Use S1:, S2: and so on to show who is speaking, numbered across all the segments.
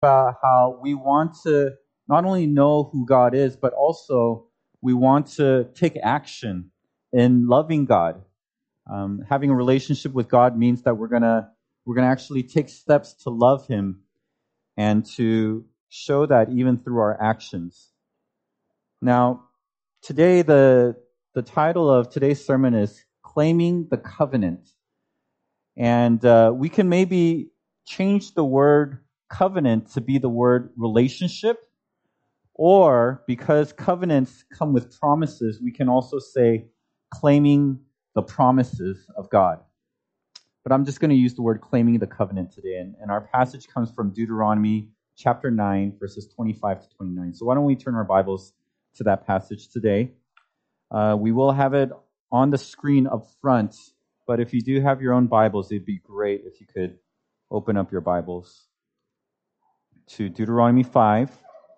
S1: about how we want to not only know who God is, but also we want to take action in loving God. Having a relationship with God means that we're gonna actually take steps to love Him and to show that even through our actions. Now, today the title of today's sermon is Claiming the Covenant. And we can maybe change the word covenant to be the word relationship, or because covenants come with promises, we can also say claiming the promises of God. But I'm just going to use the word claiming the covenant today. And our passage comes from Deuteronomy chapter 9, verses 25 to 29. So why don't we turn our Bibles to that passage today? We will have it on the screen up front, but if you do have your own Bibles, it'd be great if you could open up your Bibles to Deuteronomy 5.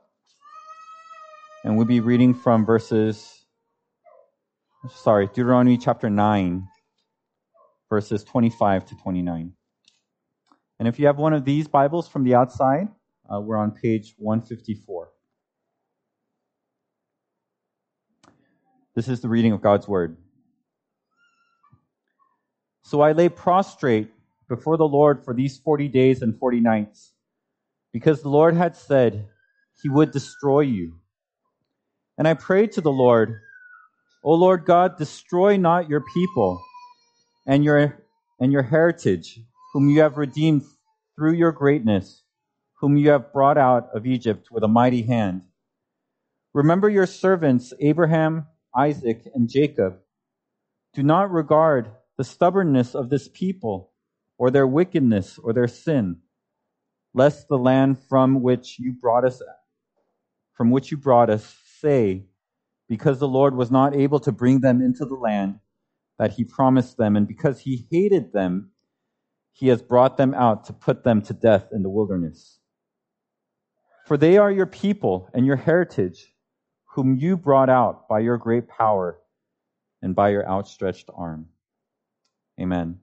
S1: And we'll be reading from Deuteronomy chapter 9, verses 25 to 29. And if you have one of these Bibles from the outside, we're on page 154. This is the reading of God's Word. So I lay prostrate before the Lord for these 40 days and 40 nights, because the Lord had said He would destroy you. And I prayed to the Lord, O Lord God, destroy not your people and your heritage, whom you have redeemed through your greatness, whom you have brought out of Egypt with a mighty hand. Remember your servants, Abraham, Isaac, and Jacob. Do not regard the stubbornness of this people, or their wickedness, or their sin, lest the land from which you brought us say, because the Lord was not able to bring them into the land that He promised them, and because He hated them, He has brought them out to put them to death in the wilderness. For they are your people and your heritage, whom you brought out by your great power and by your outstretched arm. Amen.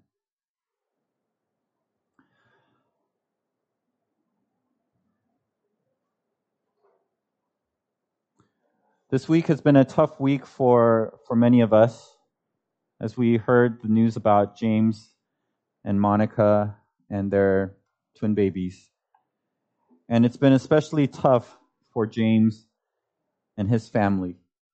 S1: This week has been a tough week for many of us, as we heard the news about James and Monica and their twin babies. And it's been especially tough for James and his family.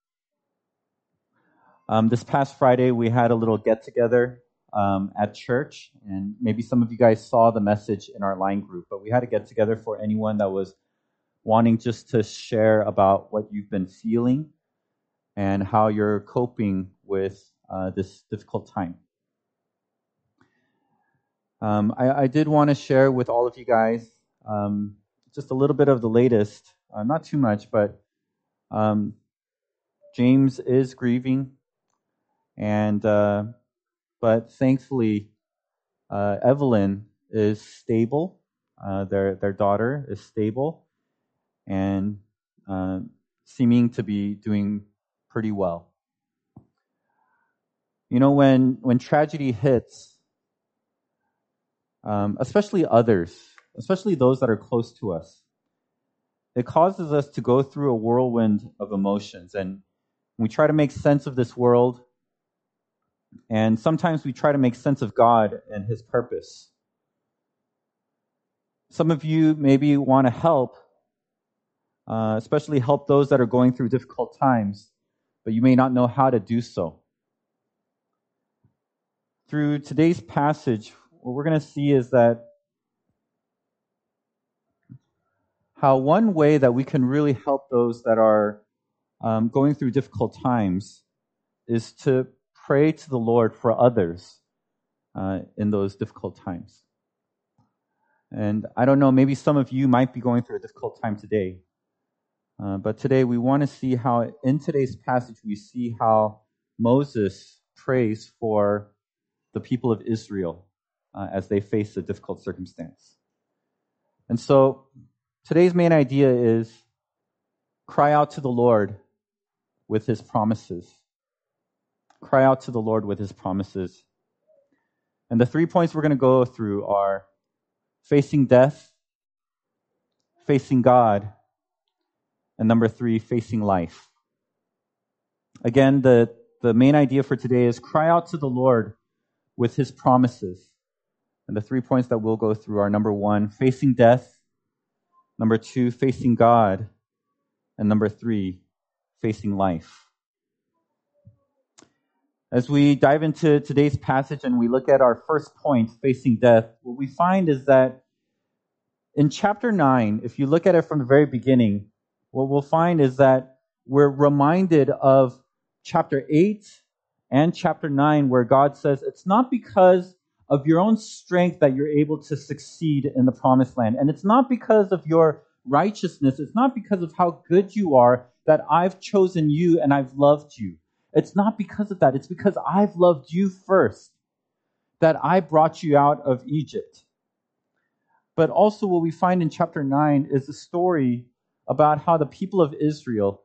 S1: This past Friday, we had a little get-together at church, and maybe some of you guys saw the message in our line group, but we had a get-together for anyone that was wanting just to share about what you've been feeling and how you're coping with this difficult time. I did want to share with all of you guys just a little bit of the latest, not too much, but James is grieving, and but thankfully Evelyn is stable. Their daughter is stable and seeming to be doing pretty well. You know, when tragedy hits, especially those that are close to us, it causes us to go through a whirlwind of emotions, and we try to make sense of this world, and sometimes we try to make sense of God and His purpose. Some of you maybe want to help, especially help those that are going through difficult times, but you may not know how to do so. Through today's passage, what we're going to see is that how one way that we can really help those that are going through difficult times is to pray to the Lord for others in those difficult times. And I don't know, maybe some of you might be going through a difficult time today. But today we want to see how, in today's passage, we see how Moses prays for the people of Israel as they face a difficult circumstance. And so today's main idea is cry out to the Lord with His promises. Cry out to the Lord with His promises. And the 3 points we're going to go through are facing death, facing God. And number 3, facing life. Again, the main idea for today is cry out to the Lord with his promises. And the 3 points that we'll go through are number 1, facing death. Number 2, facing God. And number 3, facing life. As we dive into today's passage and we look at our first point, facing death, what we find is that in chapter 9, if you look at it from the very beginning, what we'll find is that we're reminded of chapter 8 and chapter 9, where God says it's not because of your own strength that you're able to succeed in the promised land. And it's not because of your righteousness. It's not because of how good you are that I've chosen you and I've loved you. It's not because of that. It's because I've loved you first, that I brought you out of Egypt. But also what we find in chapter 9 is a story about how the people of Israel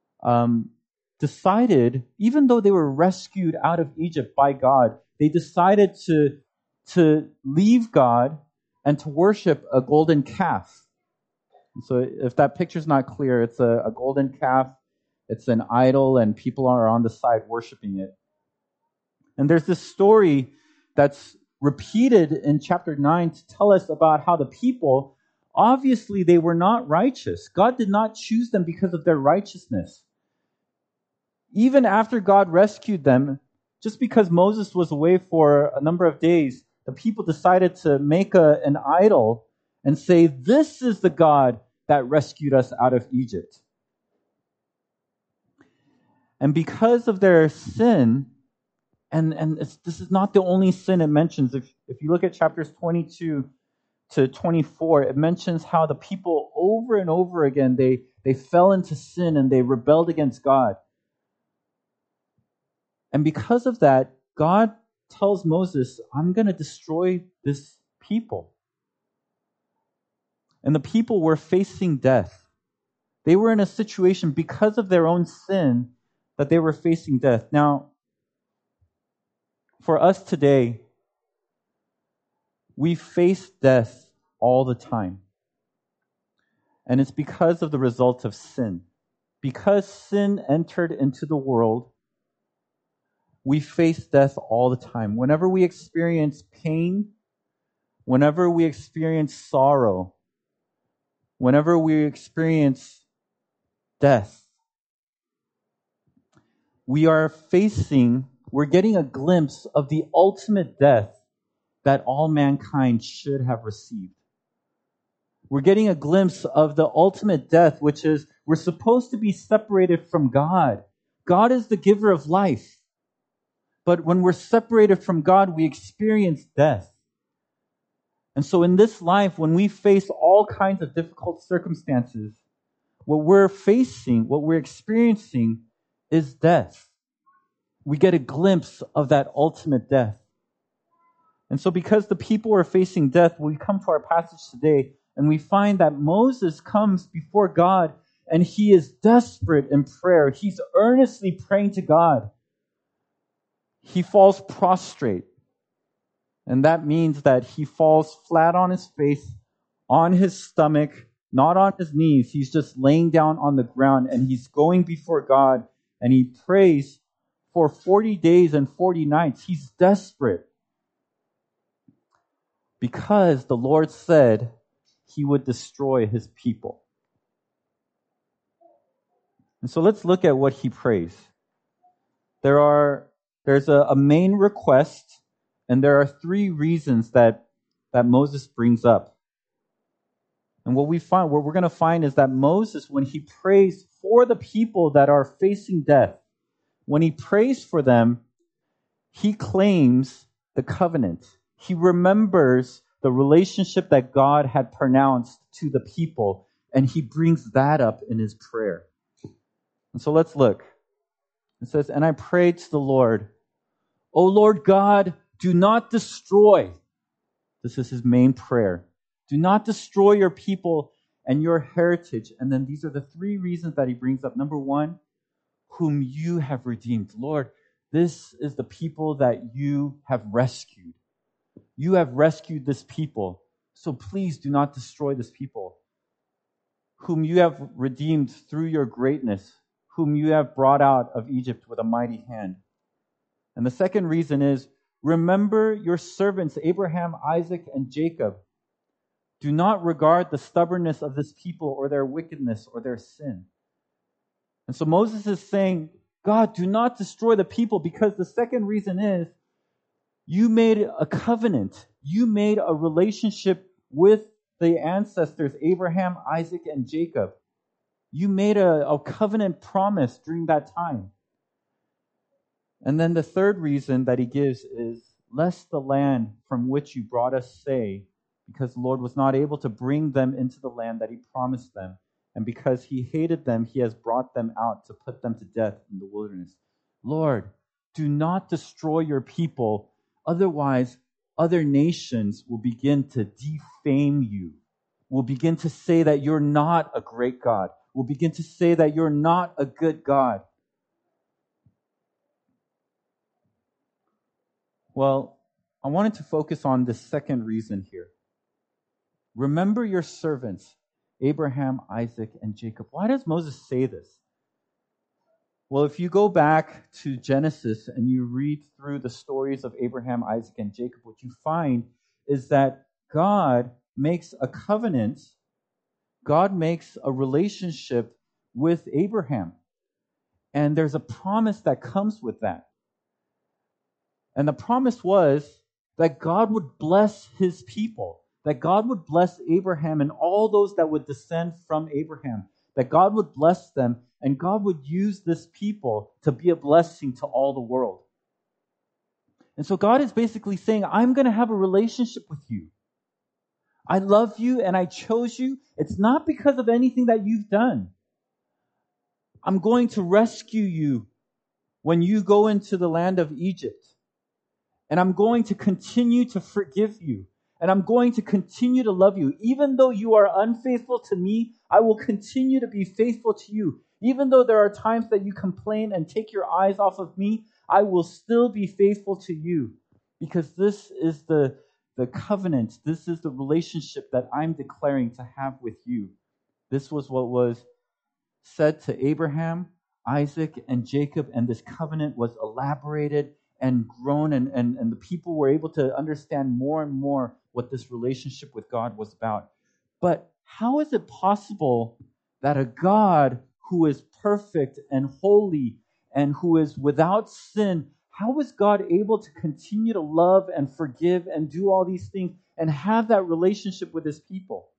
S1: decided, even though they were rescued out of Egypt by God, they decided to leave God and to worship a golden calf. So if that picture's not clear, it's a golden calf. It's an idol, and people are on the side worshiping it. And there's this story that's repeated in chapter 9 to tell us about how the people, obviously they were not righteous. God did not choose them because of their righteousness. Even after God rescued them, just because Moses was away for a number of days, the people decided to make an idol and say, this is the God that rescued us out of Egypt. And because of their sin, this is not the only sin it mentions. If you look at chapters 22 to 24, it mentions how the people over and over again, they fell into sin and they rebelled against God. And because of that, God tells Moses, I'm going to destroy this people. And the people were facing death. They were in a situation because of their own sin that they were facing death. Now, for us today, we face death all the time. And it's because of the result of sin. Because sin entered into the world, we face death all the time. Whenever we experience pain, whenever we experience sorrow, whenever we experience death, we're getting a glimpse of the ultimate death that all mankind should have received. We're getting a glimpse of the ultimate death, which is we're supposed to be separated from God. God is the giver of life. But when we're separated from God, we experience death. And so in this life, when we face all kinds of difficult circumstances, what we're experiencing is death. We get a glimpse of that ultimate death. And so because the people are facing death, we come to our passage today and we find that Moses comes before God and he is desperate in prayer. He's earnestly praying to God. He falls prostrate. And that means that he falls flat on his face, on his stomach, not on his knees. He's just laying down on the ground and he's going before God and he prays for 40 days and 40 nights. He's desperate because the Lord said he would destroy his people. And so let's look at what he prays. There's a main request, and there are 3 reasons that Moses brings up. And what we're going to find is that Moses, when he prays for the people that are facing death, when he prays for them, he claims the covenant. He remembers the relationship that God had pronounced to the people, and he brings that up in his prayer. And so let's look. It says, and I prayed to the Lord, O Lord God, do not destroy. This is his main prayer. Do not destroy your people and your heritage. And then these are the 3 reasons that he brings up. Number 1, whom you have redeemed. Lord, this is the people that you have rescued. You have rescued this people. So please do not destroy this people. whom you have redeemed through your greatness, whom you have brought out of Egypt with a mighty hand. And the second reason is, remember your servants Abraham, Isaac, and Jacob. Do not regard the stubbornness of this people or their wickedness or their sin. And so Moses is saying, God, do not destroy the people, because the second reason is, you made a covenant. You made a relationship with the ancestors, Abraham, Isaac, and Jacob. You made a covenant promise during that time. And then the third reason that he gives is, lest the land from which you brought us say, because the Lord was not able to bring them into the land that he promised them, and because he hated them, he has brought them out to put them to death in the wilderness. Lord, do not destroy your people, otherwise other nations will begin to defame you, will begin to say that you're not a great God, will begin to say that you're not a good God. Well, I wanted to focus on the second reason here. Remember your servants, Abraham, Isaac, and Jacob. Why does Moses say this? Well, if you go back to Genesis and you read through the stories of Abraham, Isaac, and Jacob, what you find is that God makes a covenant, God makes a relationship with Abraham. And there's a promise that comes with that. And the promise was that God would bless his people, that God would bless Abraham and all those that would descend from Abraham, that God would bless them, and God would use this people to be a blessing to all the world. And so God is basically saying, I'm going to have a relationship with you. I love you and I chose you. It's not because of anything that you've done. I'm going to rescue you when you go into the land of Egypt. And I'm going to continue to forgive you. And I'm going to continue to love you. Even though you are unfaithful to me, I will continue to be faithful to you. Even though there are times that you complain and take your eyes off of me, I will still be faithful to you. Because this is the covenant. This is the relationship that I'm declaring to have with you. This was what was said to Abraham, Isaac, and Jacob, and this covenant was elaborated and grown, and the people were able to understand more and more what this relationship with God was about. But how is it possible that a God who is perfect and holy and who is without sin, how is God able to continue to love and forgive and do all these things and have that relationship with his people?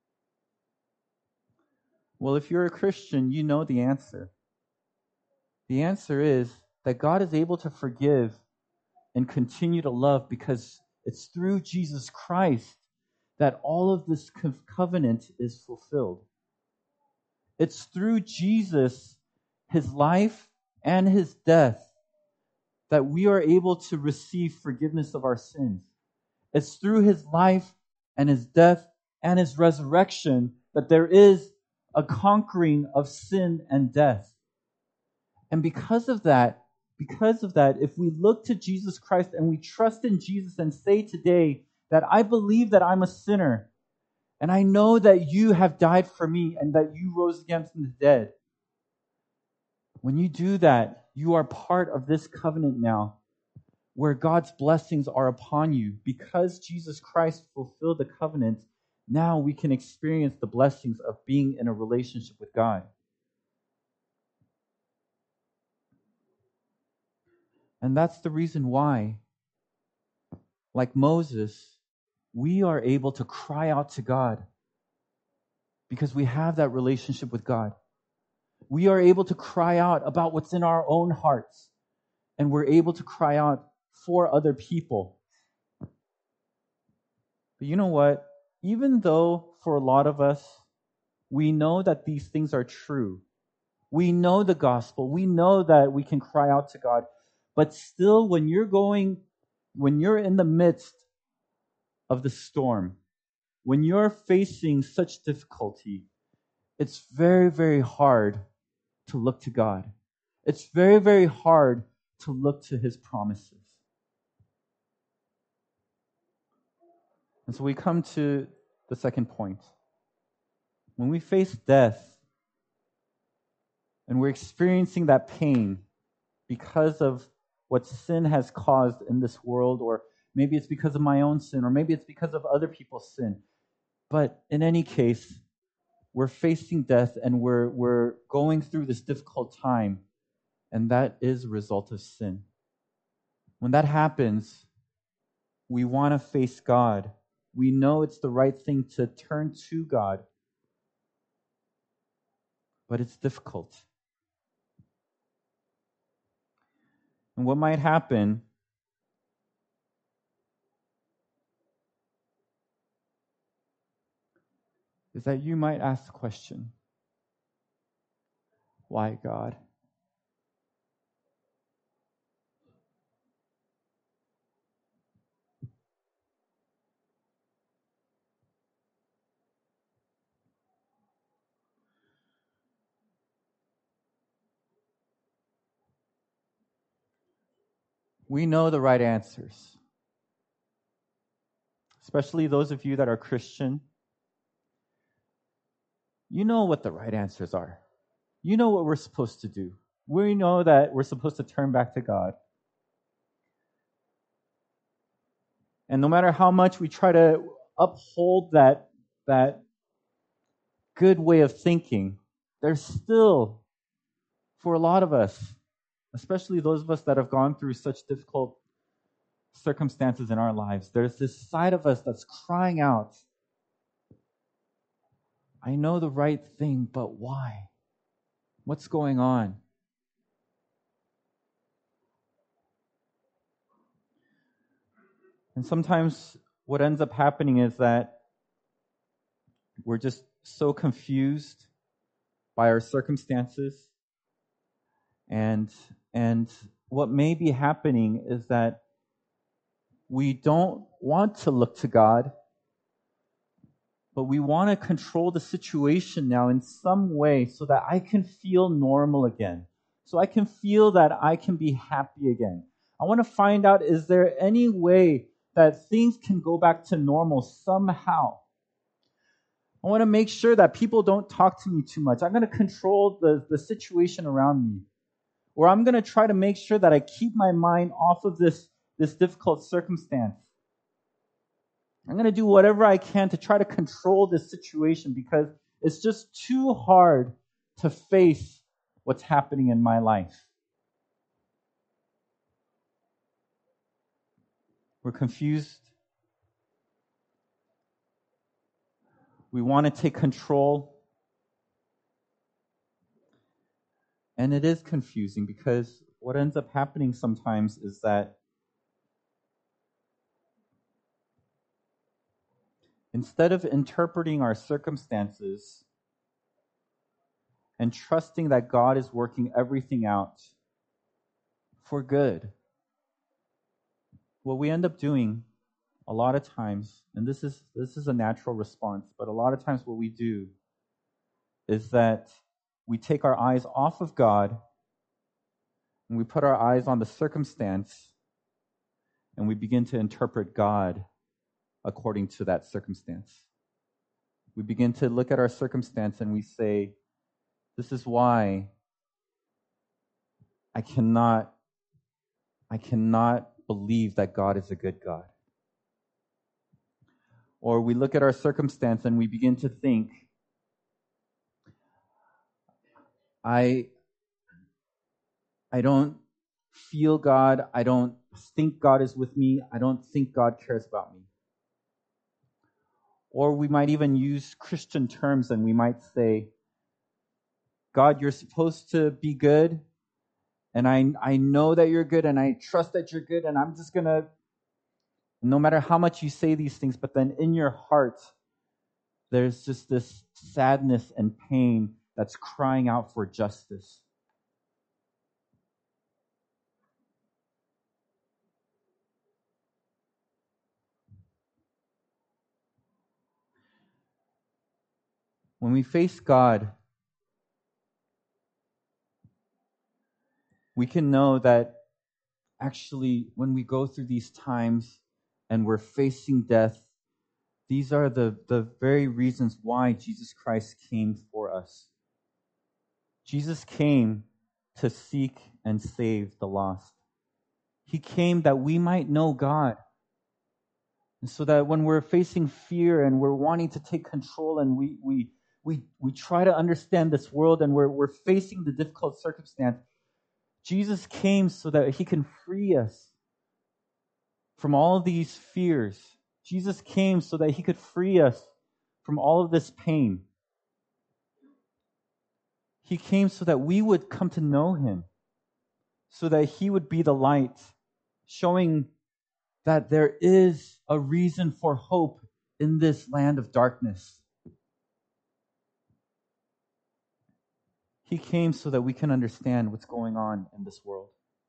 S1: Well, if you're a Christian, you know the answer. The answer is that God is able to forgive and continue to love because it's through Jesus Christ that all of this covenant is fulfilled. It's through Jesus, his life and his death, that we are able to receive forgiveness of our sins. It's through his life and his death and his resurrection that there is a conquering of sin and death. And because of that, if we look to Jesus Christ and we trust in Jesus and say today that I believe that I'm a sinner and I know that you have died for me and that you rose again from the dead. When you do that, you are part of this covenant now where God's blessings are upon you. Because Jesus Christ fulfilled the covenant, now we can experience the blessings of being in a relationship with God. And that's the reason why, like Moses, we are able to cry out to God because we have that relationship with God. We are able to cry out about what's in our own hearts, and we're able to cry out for other people. But you know what? Even though for a lot of us, we know that these things are true, we know the gospel, we know that we can cry out to God, but still when you're in the midst of the storm, when you're facing such difficulty, it's very, very hard to look to God. It's very, very hard to look to his promises. And so we come to the second point. When we face death and we're experiencing that pain because of what sin has caused in this world, or maybe it's because of my own sin, or maybe it's because of other people's sin. But in any case, we're facing death and we're going through this difficult time, and that is a result of sin. When that happens, we want to face God. We know it's the right thing to turn to God, but it's difficult. And what might happen is that you might ask the question, why God? We know the right answers, especially those of you that are Christian. You know what the right answers are. You know what we're supposed to do. We know that we're supposed to turn back to God. And no matter how much we try to uphold that good way of thinking, there's still, for a lot of us, especially those of us that have gone through such difficult circumstances in our lives, there's this side of us that's crying out, I know the right thing, but why? What's going on? And sometimes what ends up happening is that we're just so confused by our circumstances. And what may be happening is that we don't want to look to God, but we want to control the situation now in some way so that I can feel normal again. So I can feel that I can be happy again. I want to find out, is there any way that things can go back to normal somehow? I want to make sure that people don't talk to me too much. I'm going to control the situation around me. Or I'm going to try to make sure that I keep my mind off of this difficult circumstance. I'm going to do whatever I can to try to control this situation because it's just too hard to face what's happening in my life. We're confused. We want to take control. And it is confusing because what ends up happening sometimes is that instead of interpreting our circumstances and trusting that God is working everything out for good, what we end up doing a lot of times, and this is a natural response, but a lot of times what we do is that we take our eyes off of God and we put our eyes on the circumstance and we begin to interpret God according to that circumstance. We begin to look at our circumstance and we say, this is why I cannot believe that God is a good God. Or we look at our circumstance and we begin to think, I don't feel God. I don't think God is with me. I don't think God cares about me. Or we might even use Christian terms and we might say, God, you're supposed to be good, and I know that you're good, and I trust that you're good, and I'm just going to, no matter how much you say these things, but then in your heart, there's just this sadness and pain that's crying out for justice. When we face God, we can know that actually when we go through these times and we're facing death, these are the very reasons why Jesus Christ came for us. Jesus came to seek and save the lost. He came that we might know God. And so that when we're facing fear and we're wanting to take control and we try to understand this world and we're facing the difficult circumstance, Jesus came so that he can free us from all of these fears. Jesus came so that he could free us from all of this pain. He came so that we would come to know him, so that he would be the light, showing that there is a reason for hope in this land of darkness. He came so that we can understand what's going on in this world.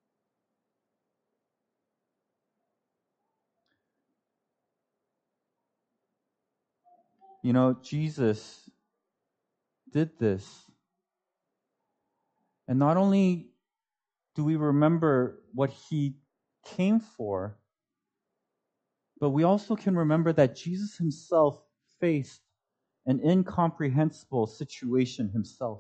S1: You know, Jesus did this. And not only do we remember what he came for, but we also can remember that Jesus himself faced an incomprehensible situation himself.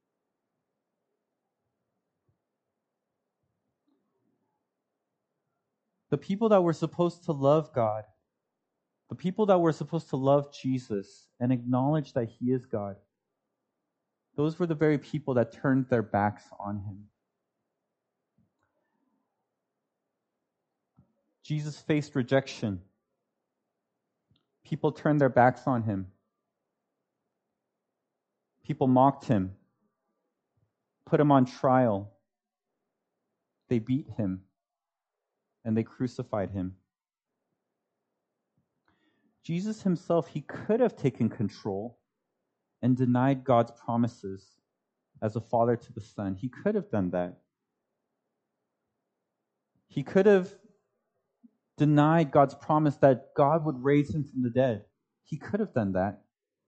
S1: The people that were supposed to love God, the people that were supposed to love Jesus and acknowledge that he is God, those were the very people that turned their backs on him. Jesus faced rejection. People turned their backs on him. People mocked him, put him on trial. They beat him, and they crucified him. Jesus himself, he could have taken control and denied God's promises as a father to the son. He could have done that. He could have denied God's promise that God would raise him from the dead. He could have done that.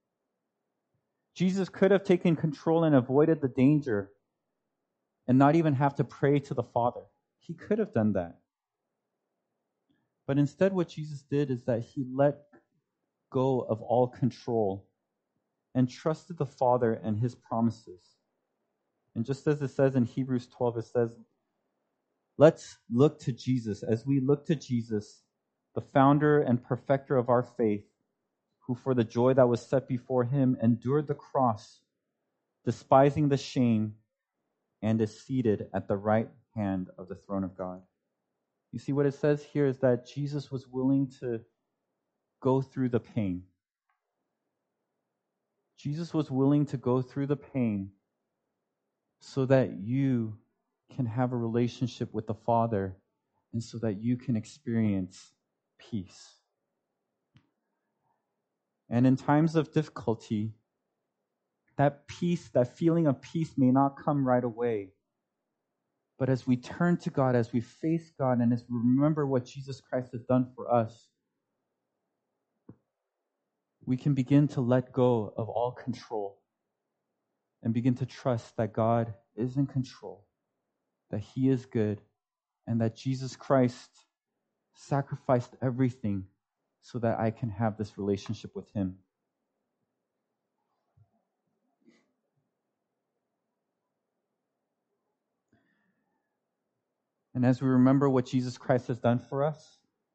S1: Jesus could have taken control and avoided the danger and not even have to pray to the Father. He could have done that. But instead, what Jesus did is that he let go of all control and trusted the Father and his promises. And just as it says in Hebrews 12, it says, let's look to Jesus. As we look to Jesus, the founder and perfecter of our faith, who for the joy that was set before him endured the cross, despising the shame, and is seated at the right hand of the throne of God. You see, what it says here is that Jesus was willing to go through the pain. Jesus was willing to go through the pain so that you can have a relationship with the Father and so that you can experience peace. And in times of difficulty, that peace, that feeling of peace may not come right away. But as we turn to God, as we face God, and as we remember what Jesus Christ has done for us, we can begin to let go of all control and begin to trust that God is in control, that he is good, and that Jesus Christ sacrificed everything so that I can have this relationship with him. And as we remember what Jesus Christ has done for us,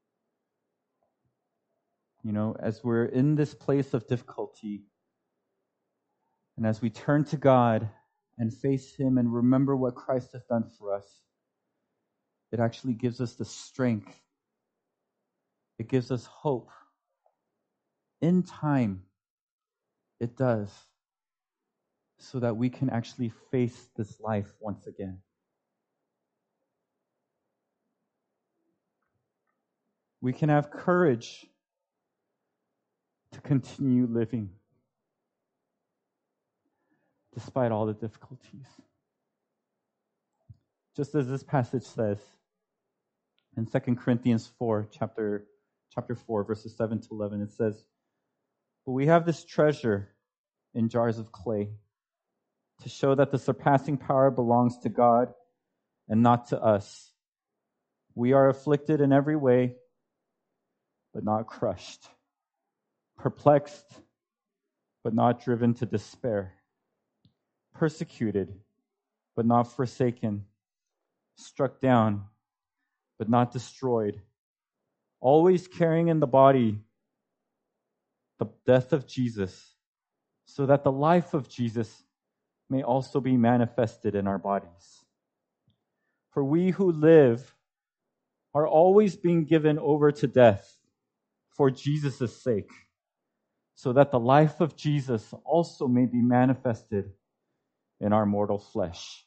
S1: you know, as we're in this place of difficulty, and as we turn to God and face him and remember what Christ has done for us, it actually gives us the strength. It gives us hope. In time, it does, so that we can actually face this life once again. We can have courage to continue living despite all the difficulties. Just as this passage says in 2 Corinthians 4, chapter 4, verses 7 to 11, it says, "But we have this treasure in jars of clay to show that the surpassing power belongs to God and not to us. We are afflicted in every way, but not crushed, perplexed, but not driven to despair, persecuted, but not forsaken, struck down, but not destroyed, always carrying in the body the death of Jesus, so that the life of Jesus may also be manifested in our bodies. For we who live are always being given over to death for Jesus' sake, so that the life of Jesus also may be manifested in our mortal flesh.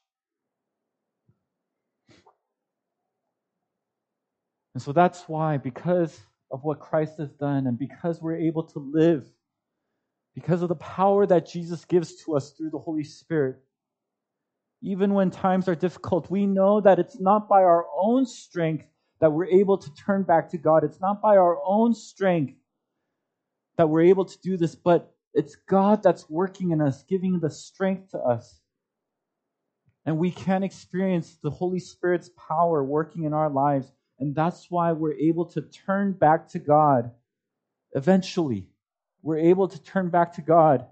S1: And so that's why, because of what Christ has done, and because we're able to live, because of the power that Jesus gives to us through the Holy Spirit, even when times are difficult, we know that it's not by our own strength that we're able to turn back to God. It's not by our own strength that we're able to do this, but it's God that's working in us, giving the strength to us. And we can experience the Holy Spirit's power working in our lives. And that's why we're able to turn back to God eventually. We're able to turn back to God.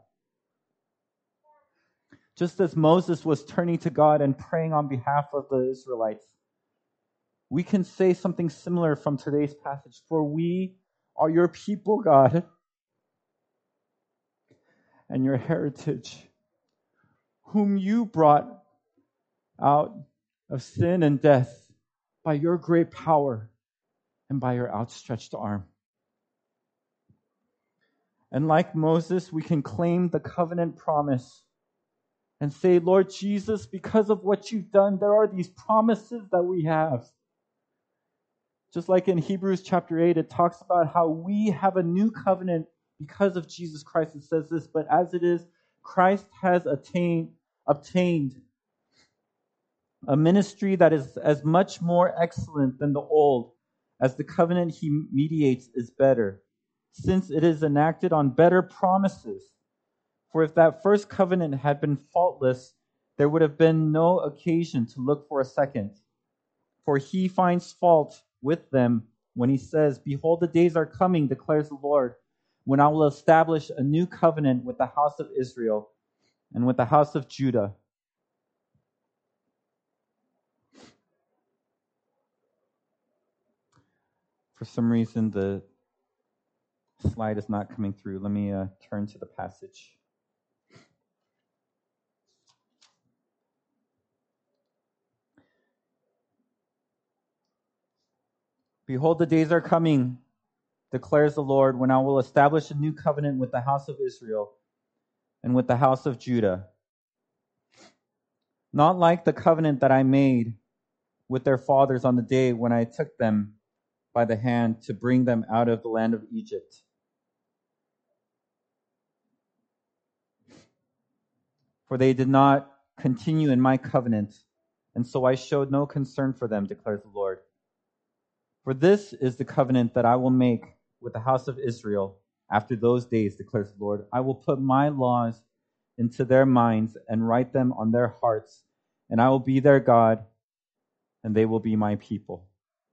S1: Just as Moses was turning to God and praying on behalf of the Israelites, we can say something similar from today's passage. For we are your people, God, and your heritage, whom you brought out of sin and death by your great power and by your outstretched arm. And like Moses, we can claim the covenant promise and say, Lord Jesus, because of what you've done, there are these promises that we have. Just like in Hebrews chapter 8, it talks about how we have a new covenant because of Jesus Christ. It says this, but as it is, Christ has obtained a ministry that is as much more excellent than the old, as the covenant he mediates is better, since it is enacted on better promises. For if that first covenant had been faultless, there would have been no occasion to look for a second. For he finds fault with them when he says, behold, the days are coming, declares the Lord, when I will establish a new covenant with the house of Israel and with the house of Judah. For some reason, the slide is not coming through. Let me turn to the passage. Behold, the days are coming, declares the Lord, when I will establish a new covenant with the house of Israel and with the house of Judah. Not like the covenant that I made with their fathers on the day when I took them by the hand to bring them out of the land of Egypt. For they did not continue in my covenant, and so I showed no concern for them, declares the Lord. For this is the covenant that I will make with the house of Israel after those days, declares the Lord. I will put my laws into their minds and write them on their hearts, and I will be their God, and they will be my people.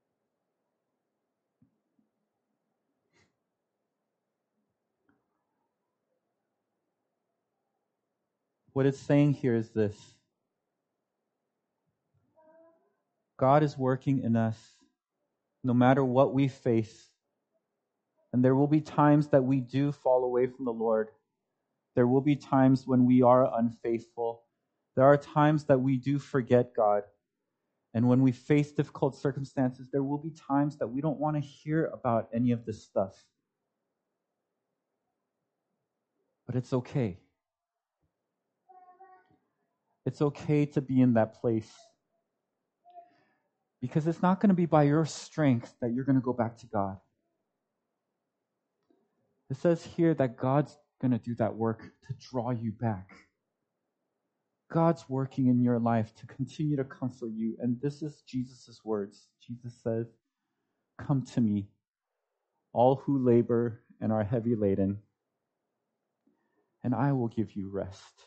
S1: What it's saying here is this. God is working in us no matter what we face. And there will be times that we do fall away from the Lord. There will be times when we are unfaithful. There are times that we do forget God. And when we face difficult circumstances, there will be times that we don't want to hear about any of this stuff. But it's okay. It's okay to be in that place. Because it's not going to be by your strength that you're going to go back to God. It says here that God's going to do that work to draw you back. God's working in your life to continue to comfort you. And this is Jesus' words. Jesus says, come to me, all who labor and are heavy laden, and I will give you rest.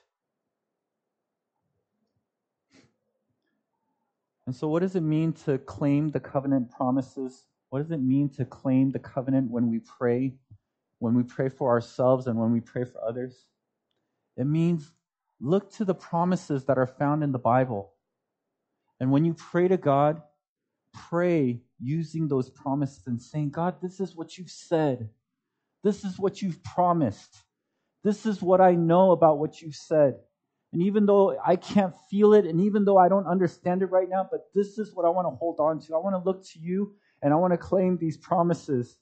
S1: And so what does it mean to claim the covenant promises? What does it mean to claim the covenant when we pray when we pray for ourselves and when we pray for others? It means look to the promises that are found in the Bible. And when you pray to God, pray using those promises and saying, God, this is what you've said. This is what you've promised. This is what I know about what you've said. And even though I can't feel it, and even though I don't understand it right now, but this is what I want to hold on to. I want to look to you, and I want to claim these promises.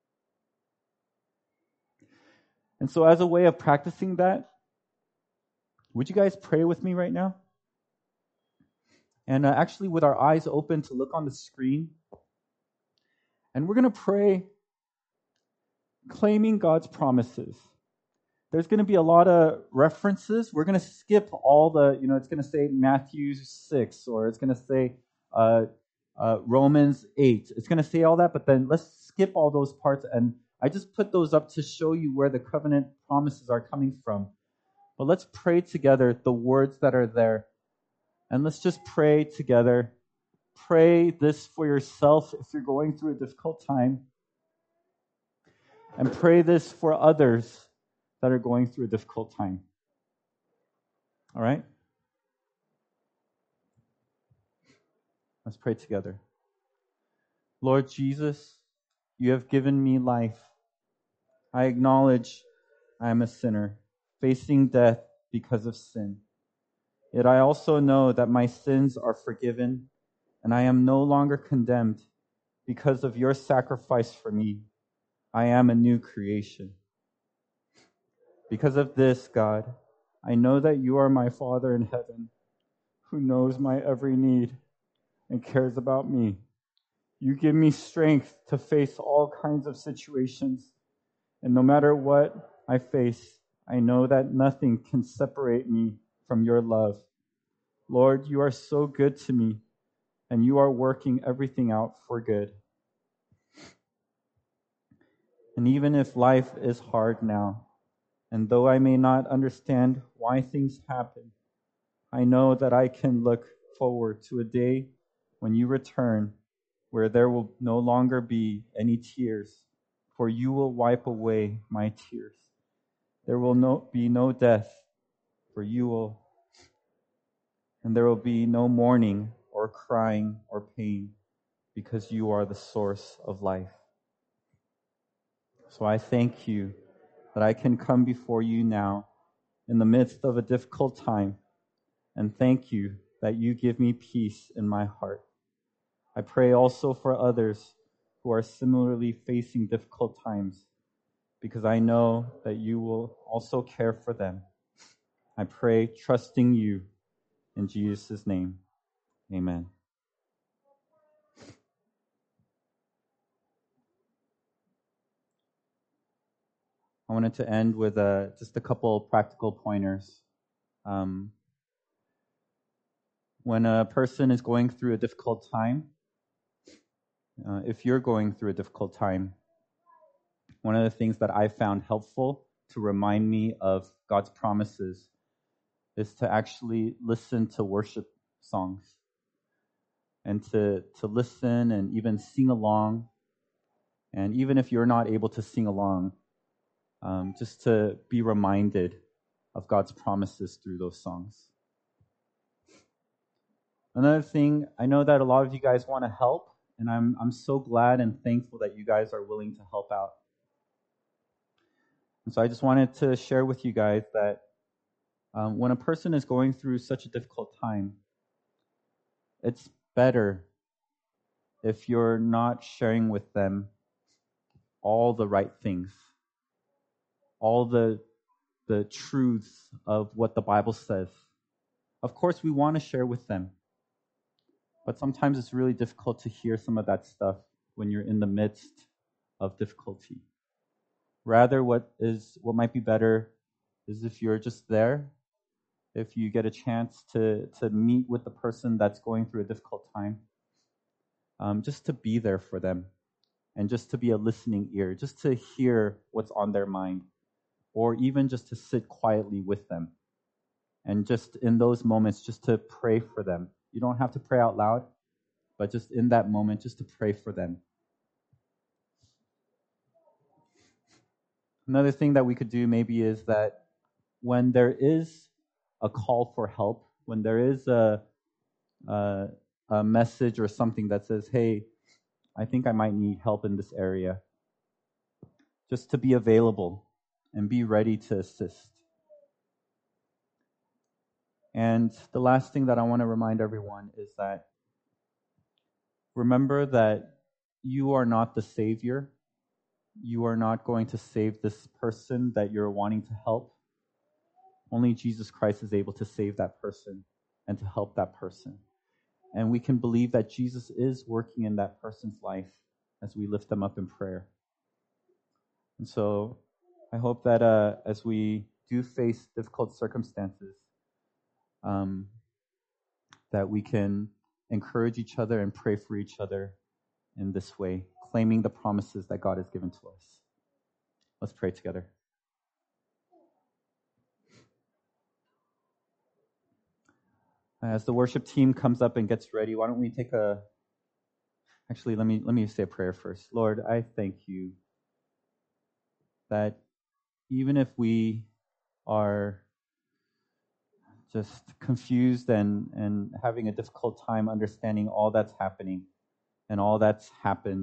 S1: And so as a way of practicing that, would you guys pray with me right now? And actually with our eyes open to look on the screen. And we're going to pray claiming God's promises. There's going to be a lot of references. We're going to skip all the, it's going to say Matthew 6, or it's going to say Romans 8. It's going to say all that, but then let's skip all those parts. And I just put those up to show you where the covenant promises are coming from. But let's pray together the words that are there. And let's just pray together. Pray this for yourself if you're going through a difficult time. And pray this for others that are going through a difficult time. All right? Let's pray together. Lord Jesus, you have given me life. I acknowledge I am a sinner, facing death because of sin. Yet I also know that my sins are forgiven, and I am no longer condemned because of your sacrifice for me. I am a new creation. Because of this, God, I know that you are my Father in heaven, who knows my every need and cares about me. You give me strength to face all kinds of situations, and no matter what I face, I know that nothing can separate me from your love. Lord, you are so good to me, and you are working everything out for good. And even if life is hard now, and though I may not understand why things happen, I know that I can look forward to a day when you return, where there will no longer be any tears, for you will wipe away my tears. There will be no death, for you will, and there will be no mourning or crying or pain, because you are the source of life. So I thank you that I can come before you now in the midst of a difficult time, and thank you that you give me peace in my heart. I pray also for others who are similarly facing difficult times, because I know that you will also care for them. I pray, trusting you in Jesus' name. Amen. I wanted to end with just a couple practical pointers. When a person is going through a difficult time, if you're going through a difficult time, one of the things that I found helpful to remind me of God's promises is to actually listen to worship songs and to listen and even sing along. And even if you're not able to sing along, just to be reminded of God's promises through those songs. Another thing, I know that a lot of you guys want to help, and I'm so glad and thankful that you guys are willing to help out. And so I just wanted to share with you guys that when a person is going through such a difficult time, it's better if you're not sharing with them all the right things, all the truths of what the Bible says. Of course, we want to share with them, but sometimes it's really difficult to hear some of that stuff when you're in the midst of difficulty. Rather, what might be better is if you're just there, if you get a chance to meet with the person that's going through a difficult time, just to be there for them and just to be a listening ear, just to hear what's on their mind, or even just to sit quietly with them. And just in those moments, just to pray for them. You don't have to pray out loud, but just in that moment, just to pray for them. Another thing that we could do maybe is that when there is a call for help, when there is a message or something that says, hey, I think I might need help in this area, just to be available and be ready to assist. And the last thing that I want to remind everyone is that remember that you are not the Savior. You are not going to save this person that you're wanting to help. Only Jesus Christ is able to save that person and to help that person. And we can believe that Jesus is working in that person's life as we lift them up in prayer. And so I hope that as we do face difficult circumstances, that we can encourage each other and pray for each other in this way, claiming the promises that God has given to us. Let's pray together. As the worship team comes up and gets ready, why don't we take a... Actually, let me say a prayer first. Lord, I thank you that even if we are just confused and having a difficult time understanding all that's happening and all that's happened,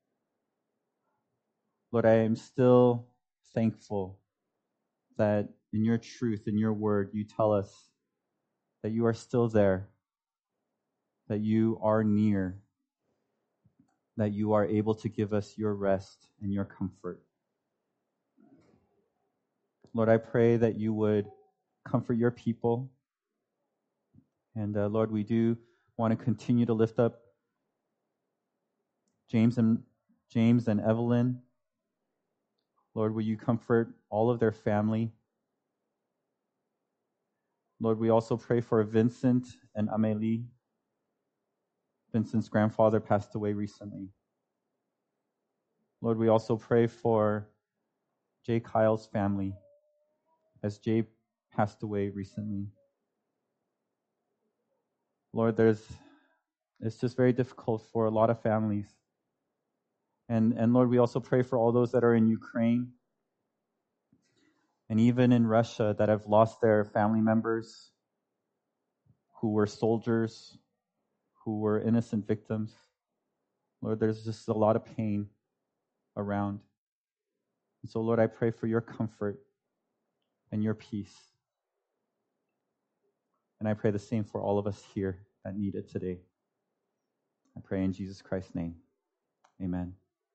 S1: Lord, I am still thankful that in your truth, in your word, you tell us that you are still there, that you are near, that you are able to give us your rest and your comfort. Lord, I pray that you would comfort your people. And Lord, we do want to continue to lift up James and Evelyn. Lord, will you comfort all of their family? Lord, we also pray for Vincent and Amélie. Vincent's grandfather passed away recently. Lord, we also pray for Jay Kyle's family as Jay passed away recently. Lord, it's just very difficult for a lot of families. And Lord, we also pray for all those that are in Ukraine and even in Russia that have lost their family members who were soldiers, who were innocent victims. Lord, there's just a lot of pain around. And so, Lord, I pray for your comfort and your peace. And I pray the same for all of us here that need it today. I pray in Jesus Christ's name. Amen.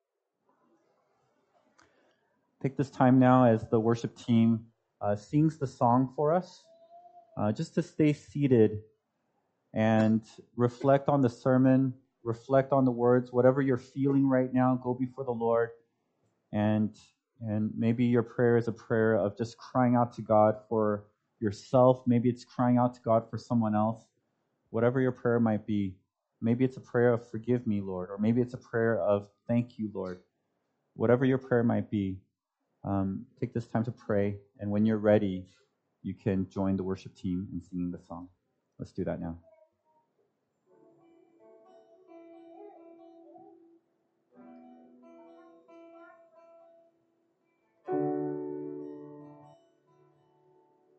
S1: Take this time now as the worship team sings the song for us, just to stay seated and reflect on the sermon, reflect on the words, whatever you're feeling right now, go before the Lord. And maybe your prayer is a prayer of just crying out to God for yourself. Maybe it's crying out to God for someone else. Whatever your prayer might be. Maybe it's a prayer of forgive me, Lord. Or maybe it's a prayer of thank you, Lord. Whatever your prayer might be, take this time to pray. And when you're ready, you can join the worship team in singing the song. Let's do that now.